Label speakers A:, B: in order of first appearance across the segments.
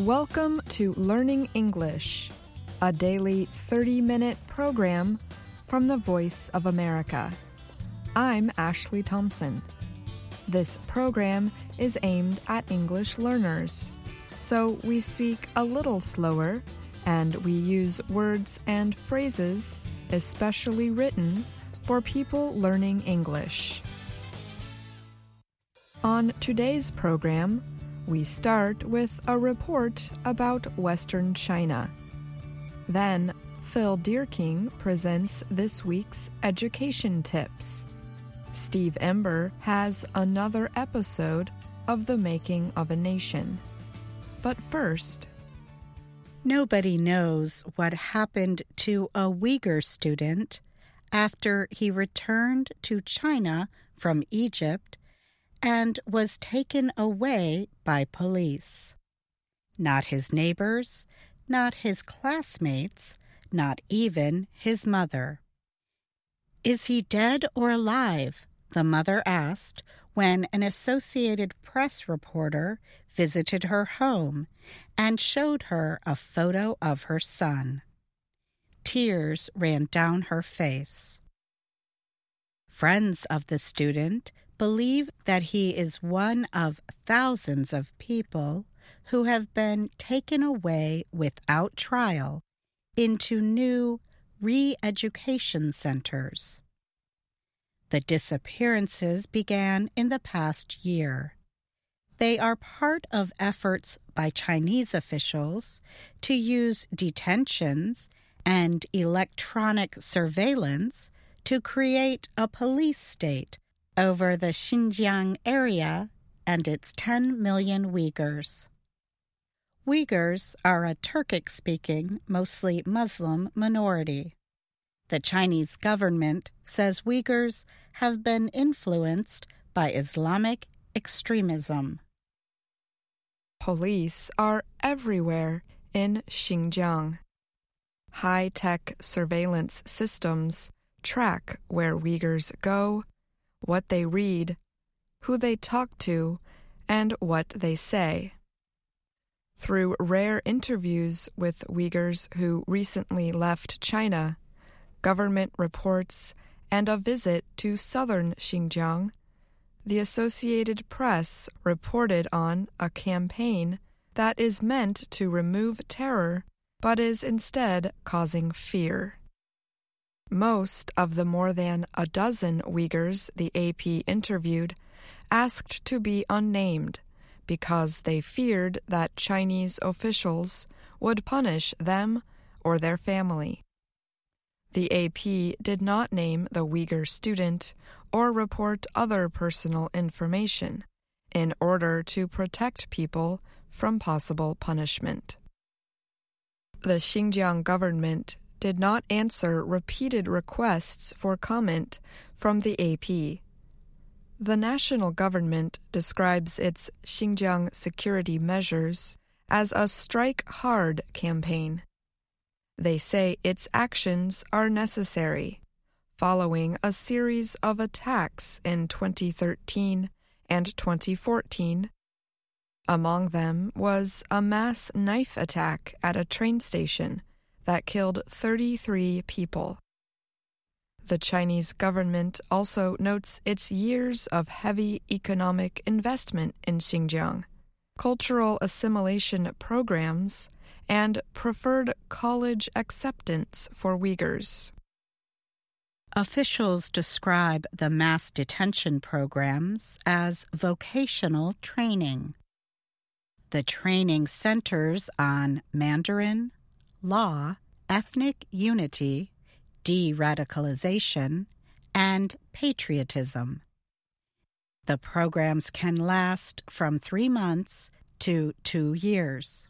A: Welcome to Learning English, a daily 30-minute program from the Voice of America. I'm Ashley Thompson. This program is aimed at English learners, so we speak a little slower and we use words and phrases especially written for people learning English. On today's program, we start with a report about Western China. Then, Phil Deerking presents this week's education tips. Steve Ember has another episode of The Making of a Nation. But first,
B: nobody knows what happened to a Uyghur student after he returned to China from Egypt and was taken away by police. Not his neighbors, not his classmates, not even his mother. "Is he dead or alive?" the mother asked when an Associated Press reporter visited her home and showed her a photo of her son. Tears ran down her face. Friends of the student believe that he is one of thousands of people who have been taken away without trial into new re-education centers. The disappearances began in the past year. They are part of efforts by Chinese officials to use detentions and electronic surveillance to create a police state over the Xinjiang area and its 10 million Uyghurs. Uyghurs are a Turkic-speaking, mostly Muslim minority. The Chinese government says Uyghurs have been influenced by Islamic extremism.
A: Police are everywhere in Xinjiang. High-tech surveillance systems track where Uyghurs go, what they read, who they talk to, and what they say. Through rare interviews with Uyghurs who recently left China, government reports, and a visit to southern Xinjiang, the Associated Press reported on a campaign that is meant to remove terror but is instead causing fear. Most of the more than a dozen Uyghurs the AP interviewed asked to be unnamed because they feared that Chinese officials would punish them or their family. The AP did not name the Uyghur student or report other personal information in order to protect people from possible punishment. The Xinjiang government did not answer repeated requests for comment from the AP. The national government describes its Xinjiang security measures as a strike hard campaign. They say its actions are necessary, following a series of attacks in 2013 and 2014. Among them was a mass knife attack at a train station that killed 33 people. The Chinese government also notes its years of heavy economic investment in Xinjiang, cultural assimilation programs, and preferred college acceptance for Uyghurs.
B: Officials describe the mass detention programs as vocational training. The training centers on Mandarin, law, ethnic unity, de-radicalization, and patriotism. The programs can last from 3 months to 2 years.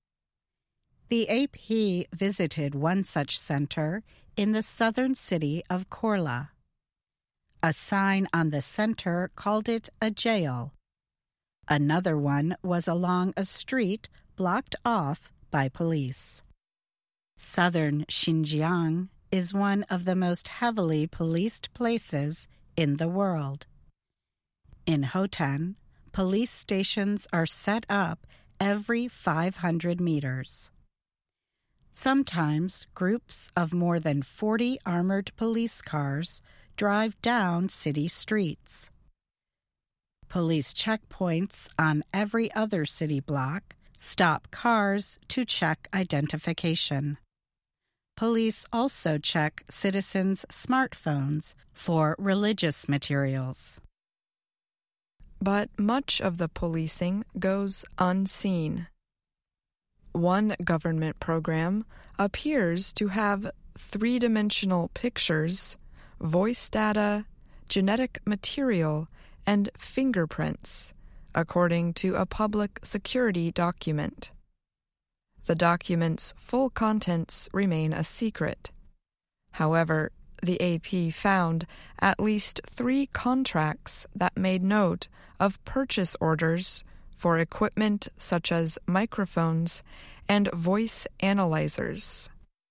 B: The AP visited one such center in the southern city of Korla. A sign on the center called it a jail. Another one was along a street blocked off by police. Southern Xinjiang is one of the most heavily policed places in the world. In Hotan, police stations are set up every 500 meters. Sometimes groups of more than 40 armored police cars drive down city streets. Police checkpoints on every other city block stop cars to check identification. Police also check citizens' smartphones for religious materials.
A: But much of the policing goes unseen. One government program appears to have three-dimensional pictures, voice data, genetic material, and fingerprints, according to a public security document. The document's full contents remain a secret. However, the AP found at least 3 contracts that made note of purchase orders for equipment such as microphones and voice analyzers.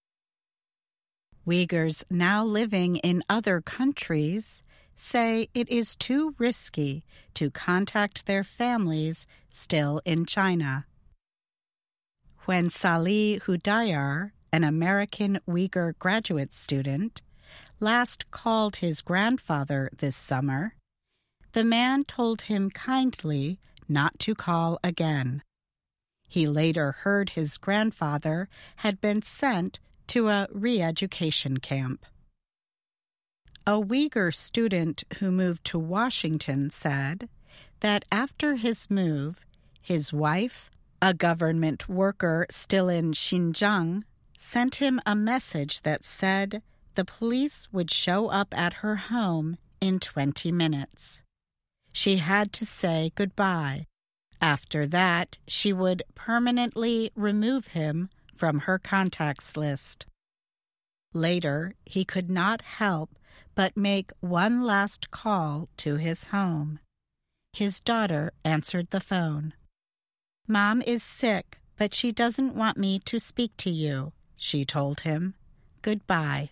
B: Uyghurs now living in other countries say it is too risky to contact their families still in China. When Salih Hudayar, an American Uyghur graduate student, last called his grandfather this summer, the man told him kindly not to call again. He later heard his grandfather had been sent to a re-education camp. A Uyghur student who moved to Washington said that after his move, his wife, a government worker still in Xinjiang, sent him a message that said the police would show up at her home in 20 minutes. She had to say goodbye. After that, she would permanently remove him from her contacts list. Later, he could not help but make one last call to his home. His daughter answered the phone. "Mom is sick, but she doesn't want me to speak to you," she told him. "Goodbye."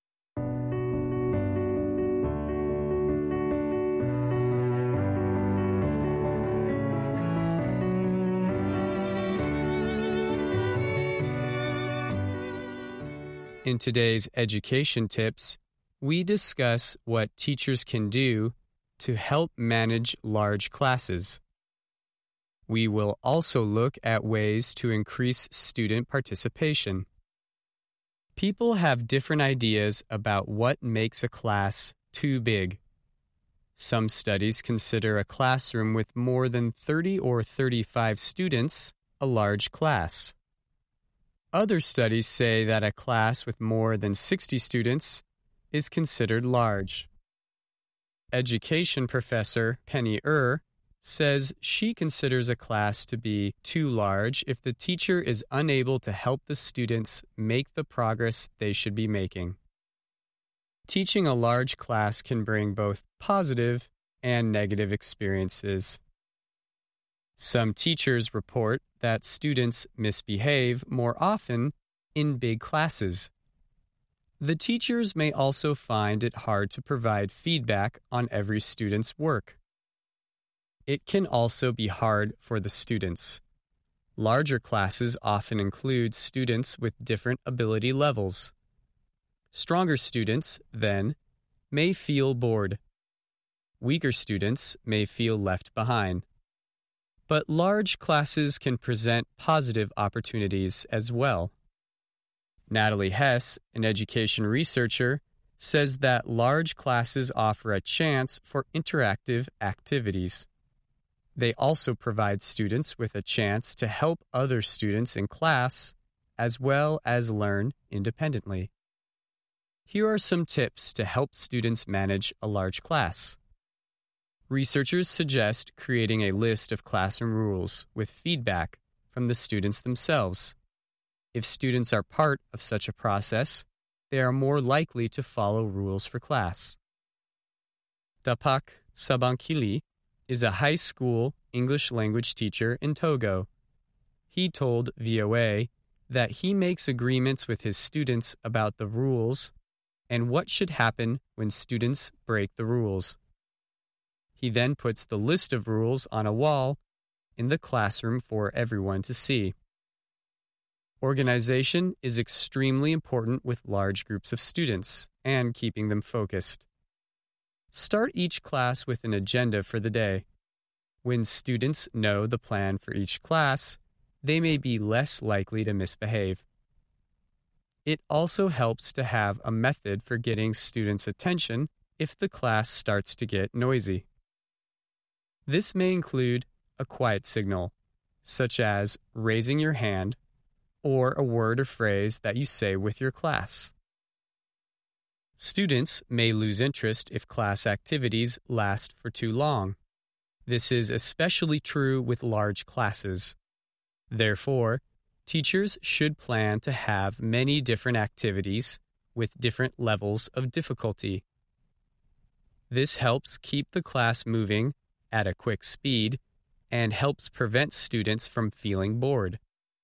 C: In today's education tips, we discuss what teachers can do to help manage large classes. We will also look at ways to increase student participation. People have different ideas about what makes a class too big. Some studies consider a classroom with more than 30 or 35 students a large class. Other studies say that a class with more than 60 students is considered large. Education professor Penny says she considers a class to be too large if the teacher is unable to help the students make the progress they should be making. Teaching a large class can bring both positive and negative experiences. Some teachers report that students misbehave more often in big classes. The teachers may also find it hard to provide feedback on every student's work. It can also be hard for the students. Larger classes often include students with different ability levels. Stronger students, then, may feel bored. Weaker students may feel left behind. But large classes can present positive opportunities as well. Natalie Hess, an education researcher, says that large classes offer a chance for interactive activities. They also provide students with a chance to help other students in class, as well as learn independently. Here are some tips to help students manage a large class. Researchers suggest creating a list of classroom rules with feedback from the students themselves. If students are part of such a process, they are more likely to follow rules for class. Dapak Sabankili is a high school English language teacher in Togo. He told VOA that he makes agreements with his students about the rules and what should happen when students break the rules. He then puts the list of rules on a wall in the classroom for everyone to see. Organization is extremely important with large groups of students and keeping them focused. Start each class with an agenda for the day. When students know the plan for each class, they may be less likely to misbehave. It also helps to have a method for getting students' attention if the class starts to get noisy. This may include a quiet signal, such as raising your hand, or a word or phrase that you say with your class. Students may lose interest if class activities last for too long. This is especially true with large classes. Therefore, teachers should plan to have many different activities with different levels of difficulty. This helps keep the class moving at a quick speed and helps prevent students from feeling bored.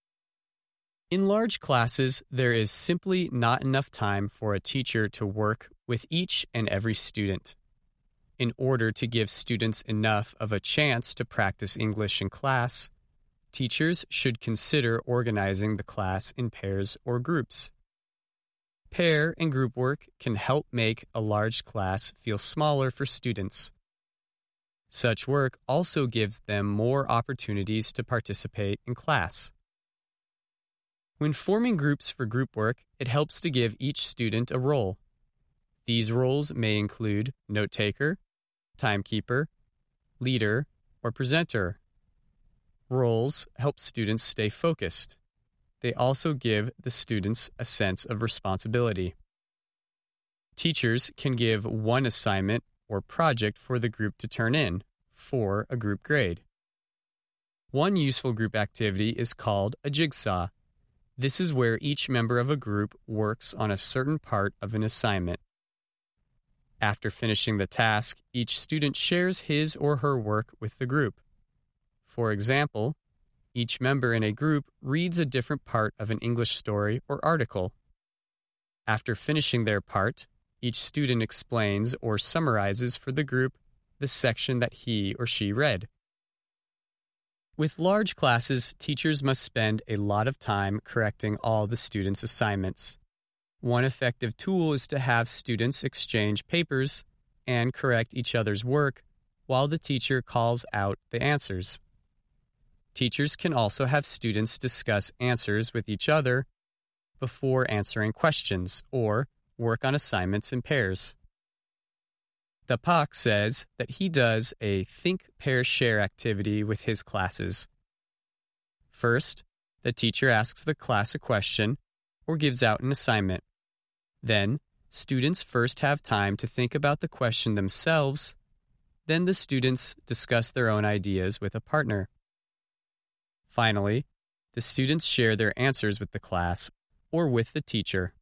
C: In large classes, there is simply not enough time for a teacher to work with each and every student. In order to give students enough of a chance to practice English in class, teachers should consider organizing the class in pairs or groups. Pair and group work can help make a large class feel smaller for students. Such work also gives them more opportunities to participate in class. When forming groups for group work, it helps to give each student a role. These roles may include note-taker, timekeeper, leader, or presenter. Roles help students stay focused. They also give the students a sense of responsibility. Teachers can give one assignment or project for the group to turn in for a group grade. One useful group activity is called a jigsaw. This is where each member of a group works on a certain part of an assignment. After finishing the task, each student shares his or her work with the group. For example, each member in a group reads a different part of an English story or article. After finishing their part, each student explains or summarizes for the group the section that he or she read. With large classes, teachers must spend a lot of time correcting all the students' assignments. One effective tool is to have students exchange papers and correct each other's work while the teacher calls out the answers. Teachers can also have students discuss answers with each other before answering questions or work on assignments in pairs. Dapak says that he does a think, pair, share activity with his classes. First, the teacher asks the class a question or gives out an assignment. Then, students first have time to think about the question themselves. Then the students discuss their own ideas with a partner. Finally, the students share their answers with the class or with the teacher.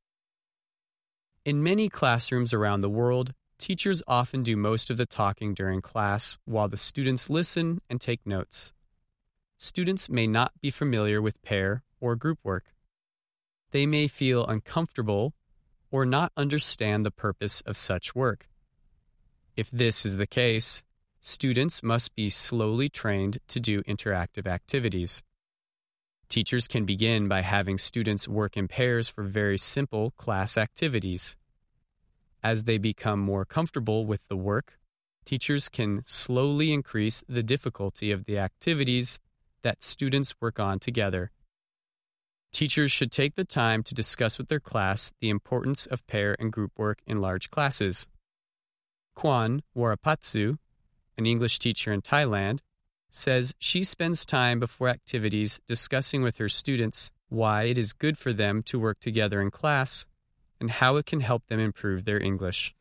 C: In many classrooms around the world, teachers often do most of the talking during class while the students listen and take notes. Students may not be familiar with pair or group work. They may feel uncomfortable or not understand the purpose of such work. If this is the case, students must be slowly trained to do interactive activities. Teachers can begin by having students work in pairs for very simple class activities. As they become more comfortable with the work, teachers can slowly increase the difficulty of the activities that students work on together. Teachers should take the time to discuss with their class the importance of pair and group work in large classes. Kwan Warapatsu, an English teacher in Thailand, says she spends time before activities discussing with her students why it is good for them to work together in class and how it can help them improve their English.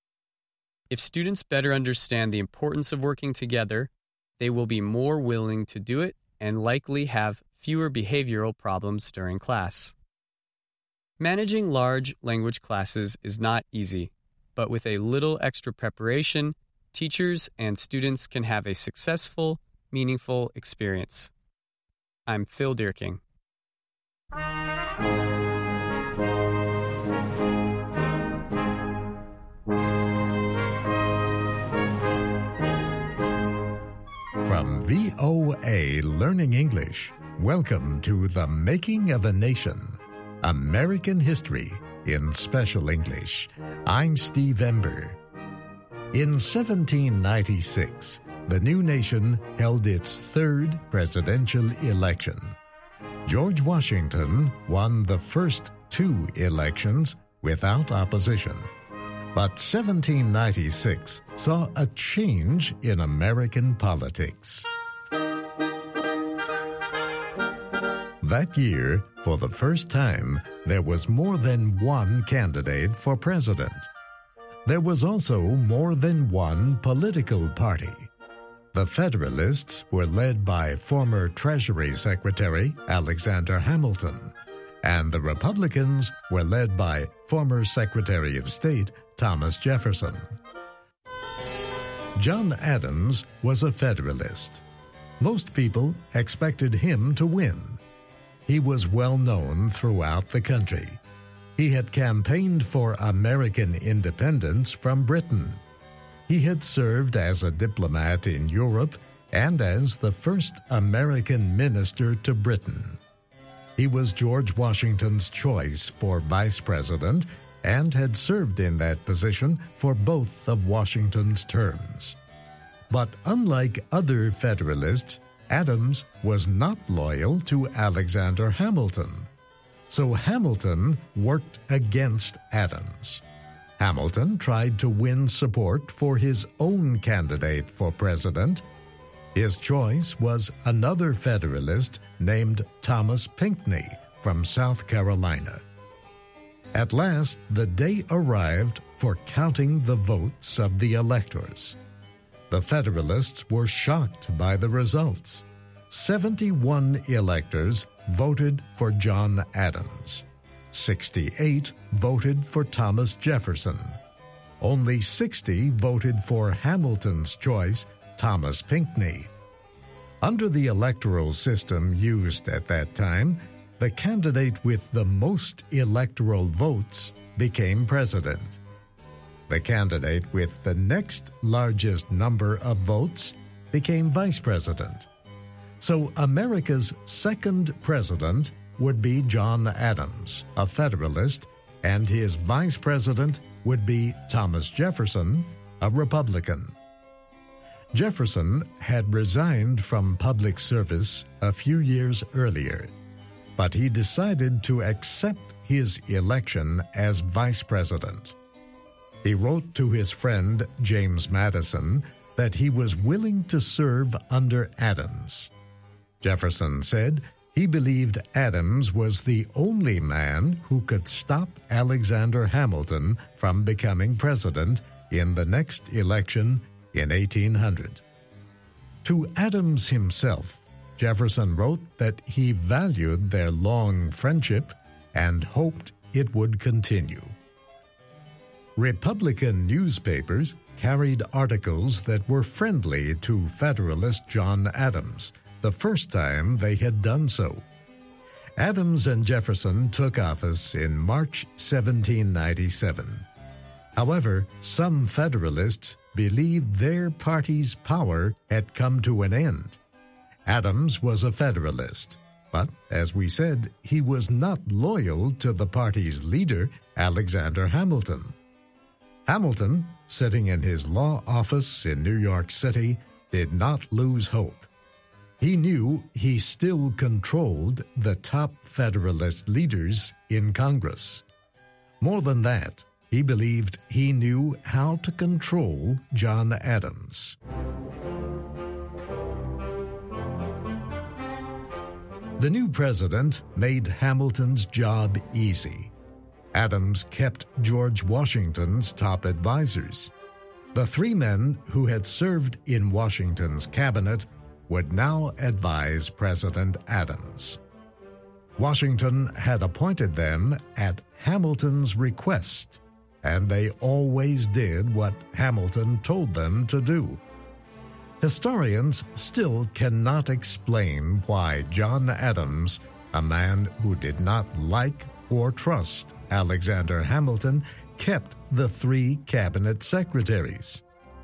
C: If students better understand the importance of working together, they will be more willing to do it and likely have fewer behavioral problems during class. Managing large language classes is not easy, but with a little extra preparation, teachers and students can have a successful, meaningful experience. I'm Phil Dierking.
D: From VOA Learning English. Welcome to The Making of a Nation, American History in Special English. I'm Steve Ember. In 1796, the new nation held its third presidential election. George Washington won the first two elections without opposition. But 1796 saw a change in American politics. That year, for the first time, there was more than one candidate for president. There was also more than one political party. The Federalists were led by former Treasury Secretary Alexander Hamilton, and the Republicans were led by former Secretary of State Thomas Jefferson. John Adams was a Federalist. Most people expected him to win. He was well known throughout the country. He had campaigned for American independence from Britain. He had served as a diplomat in Europe and as the first American minister to Britain. He was George Washington's choice for vice president and had served in that position for both of Washington's terms. But unlike other Federalists, Adams was not loyal to Alexander Hamilton. So Hamilton worked against Adams. Hamilton tried to win support for his own candidate for president. His choice was another Federalist named Thomas Pinckney from South Carolina. At last, the day arrived for counting the votes of the electors. The Federalists were shocked by the results. 71 electors voted for John Adams. 68 voted for Thomas Jefferson. Only 60 voted for Hamilton's choice, Thomas Pinckney. Under the electoral system used at that time, the candidate with the most electoral votes became president. The candidate with the next largest number of votes became vice president. So America's second president would be John Adams, a Federalist, and his vice president would be Thomas Jefferson, a Republican. Jefferson had resigned from public service a few years earlier, but he decided to accept his election as vice president. He wrote to his friend James Madison that he was willing to serve under Adams. Jefferson said he believed Adams was the only man who could stop Alexander Hamilton from becoming president in the next election in 1800. To Adams himself, Jefferson wrote that he valued their long friendship and hoped it would continue. Republican newspapers carried articles that were friendly to Federalist John Adams, the first time they had done so. Adams and Jefferson took office in March 1797. However, some Federalists believed their party's power had come to an end. Adams was a Federalist, but, as we said, he was not loyal to the party's leader, Alexander Hamilton. Hamilton, sitting in his law office in New York City, did not lose hope. He knew he still controlled the top Federalist leaders in Congress. More than that, he believed he knew how to control John Adams. The new president made Hamilton's job easy. Adams kept George Washington's top advisors. The three men who had served in Washington's cabinet would now advise President Adams. Washington had appointed them at Hamilton's request, and they always did what Hamilton told them to do. Historians still cannot explain why John Adams, a man who did not like or trust Alexander Hamilton, kept the three cabinet secretaries.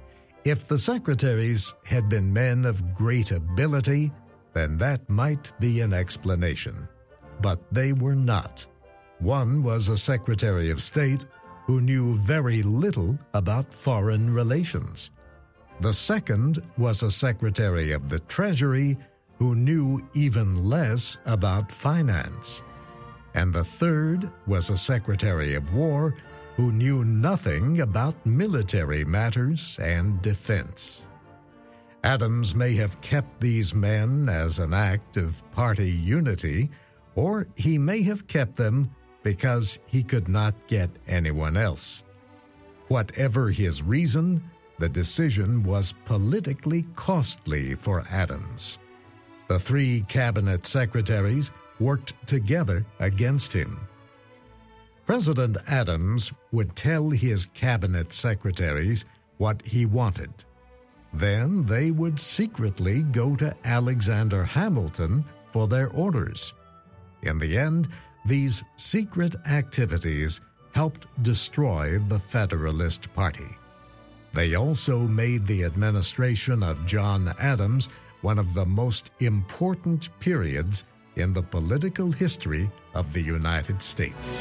D: If the secretaries had been men of great ability, then that might be an explanation. But they were not. One was a Secretary of State who knew very little about foreign relations. The second was a Secretary of the Treasury who knew even less about finance. And the third was a Secretary of War who knew nothing about military matters and defense. Adams may have kept these men as an act of party unity, or he may have kept them because he could not get anyone else. Whatever his reason, the decision was politically costly for Adams. The three cabinet secretaries worked together against him. President Adams would tell his cabinet secretaries what he wanted. Then they would secretly go to Alexander Hamilton for their orders. In the end, these secret activities helped destroy the Federalist Party. They also made the administration of John Adams one of the most important periods in the political history of the United States.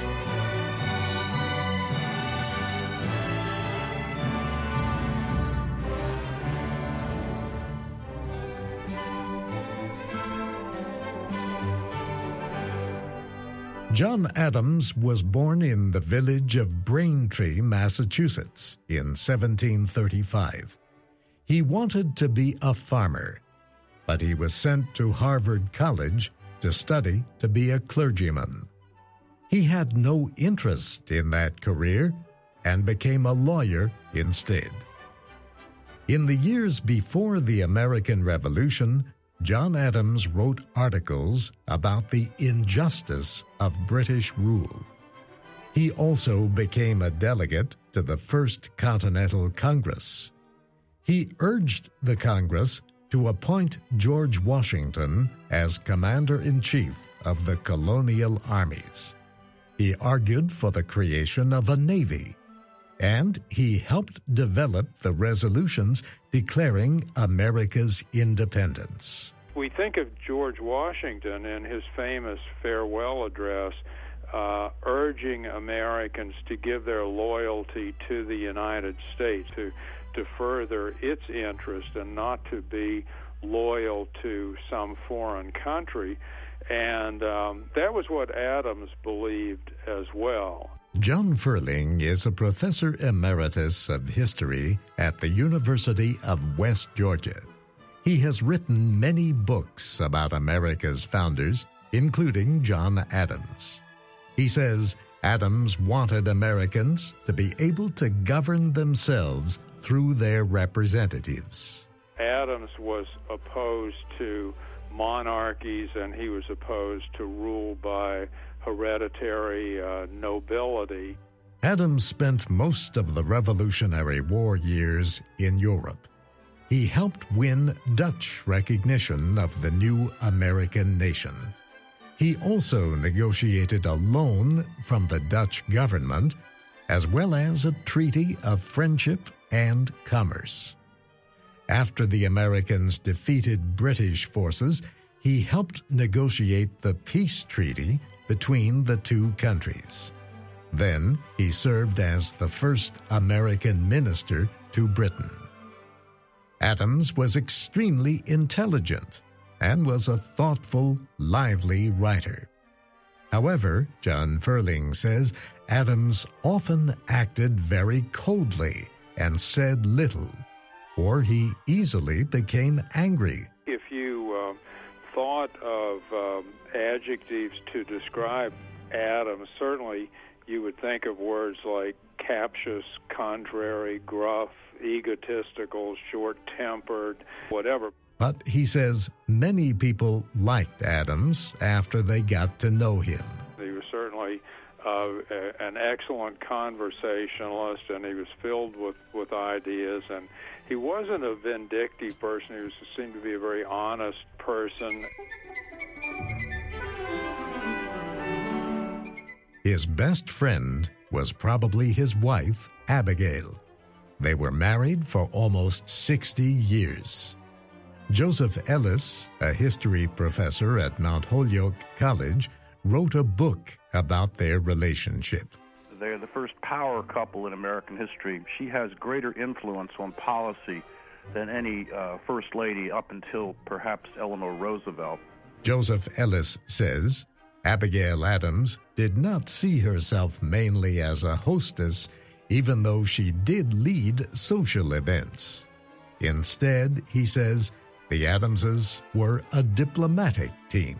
D: John Adams was born in the village of Braintree, Massachusetts, in 1735. He wanted to be a farmer, but he was sent to Harvard College to study to be a clergyman. He had no interest in that career and became a lawyer instead. In the years before the American Revolution, John Adams wrote articles about the injustice of British rule. He also became a delegate to the First Continental Congress. He urged the Congress to appoint George Washington as Commander-in-Chief of the colonial armies. He argued for the creation of a navy, and he helped develop the resolutions declaring America's independence.
E: We think of George Washington in his famous farewell address urging Americans to give their loyalty to the United States, to further its interest and not to be loyal to some foreign country. And that was what Adams believed as well.
D: John Ferling is a professor emeritus of history at the University of West Georgia. He has written many books about America's founders, including John Adams. He says Adams wanted Americans to be able to govern themselves through their representatives.
E: Adams was opposed to monarchies, and he was opposed to rule by hereditary nobility.
D: Adams spent most of the Revolutionary War years in Europe. He helped win Dutch recognition of the new American nation. He also negotiated a loan from the Dutch government, as well as a treaty of friendship and commerce. After the Americans defeated British forces, he helped negotiate the peace treaty between the two countries. Then he served as the first American minister to Britain. Adams was extremely intelligent and was a thoughtful, lively writer. However, John Ferling says Adams often acted very coldly and said little, or he easily became angry.
E: If you thought of adjectives to describe Adams, certainly you would think of words like captious, contrary, gruff, egotistical, short-tempered, whatever.
D: But he says many people liked Adams after they got to know him.
E: He was certainly an excellent conversationalist, and he was filled with ideas, and he wasn't a vindictive person. He seemed to be a very honest person.
D: His best friend was probably his wife, Abigail. They were married for almost 60 years. Joseph Ellis, a history professor at Mount Holyoke College, wrote a book about their relationship.
F: They're the first power couple in American history. She has greater influence on policy than any first lady up until perhaps Eleanor Roosevelt.
D: Joseph Ellis says Abigail Adams did not see herself mainly as a hostess, even though she did lead social events. Instead, he says, the Adamses were a diplomatic team.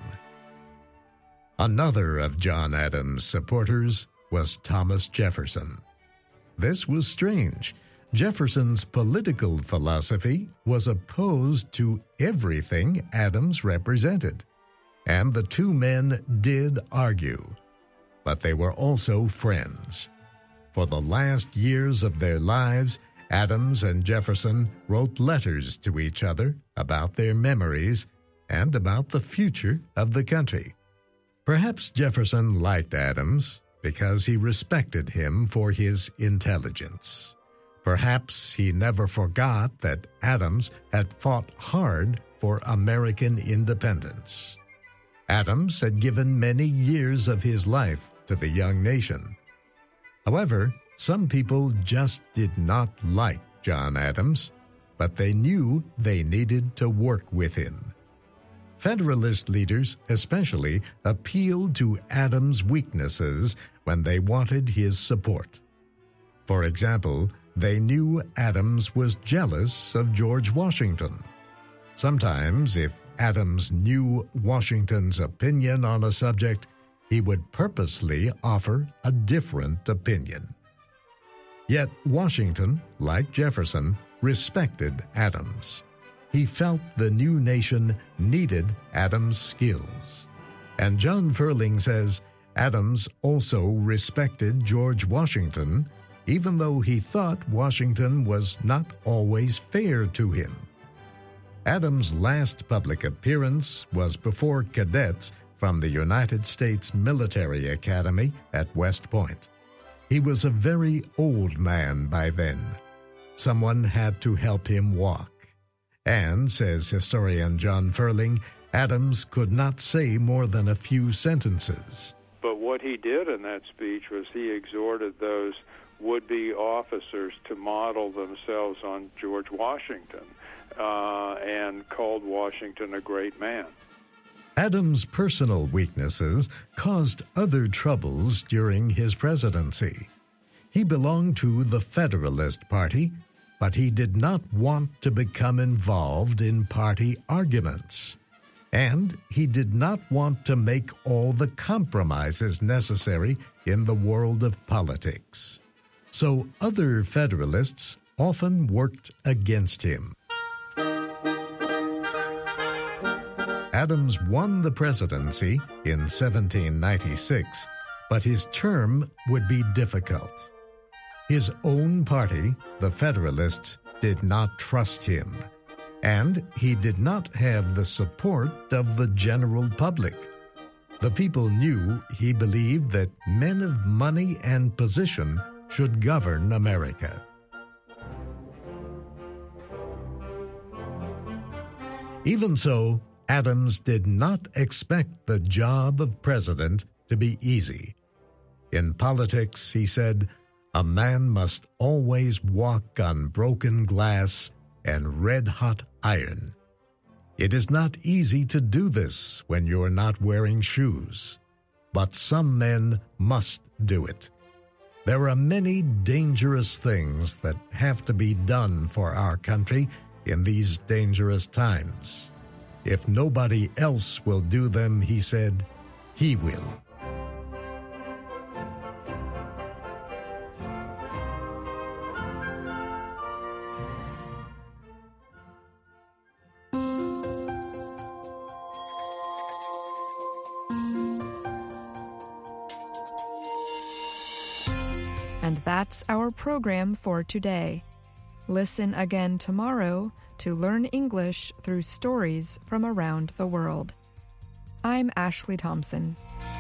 D: Another of John Adams' supporters was Thomas Jefferson. This was strange. Jefferson's political philosophy was opposed to everything Adams represented, and the two men did argue, but they were also friends. For the last years of their lives, Adams and Jefferson wrote letters to each other about their memories and about the future of the country. Perhaps Jefferson liked Adams because he respected him for his intelligence. Perhaps he never forgot that Adams had fought hard for American independence. Adams had given many years of his life to the young nation. However, some people just did not like John Adams, but they knew they needed to work with him. Federalist leaders especially appealed to Adams' weaknesses when they wanted his support. For example, they knew Adams was jealous of George Washington. Sometimes, if Adams knew Washington's opinion on a subject, he would purposely offer a different opinion. Yet Washington, like Jefferson, respected Adams. He felt the new nation needed Adams' skills. And John Ferling says Adams also respected George Washington, even though he thought Washington was not always fair to him. Adams' last public appearance was before cadets from the United States Military Academy at West Point. He was a very old man by then. Someone had to help him walk. And, says historian John Ferling, Adams could not say more than a few sentences.
E: But what he did in that speech was he exhorted those would-be officers to model themselves on George Washington and called Washington a great man.
D: Adams' personal weaknesses caused other troubles during his presidency. He belonged to the Federalist Party, but he did not want to become involved in party arguments. And he did not want to make all the compromises necessary in the world of politics. So other Federalists often worked against him. Adams won the presidency in 1796, but his term would be difficult. His own party, the Federalists, did not trust him, and he did not have the support of the general public. The people knew he believed that men of money and position should govern America. Even so, Adams did not expect the job of president to be easy. In politics, he said, a man must always walk on broken glass and red-hot iron. It is not easy to do this when you're not wearing shoes, but some men must do it. There are many dangerous things that have to be done for our country in these dangerous times. If nobody else will do them, he said, he will.
A: And that's our program for today. Listen again tomorrow to learn English through stories from around the world. I'm Ashley Thompson.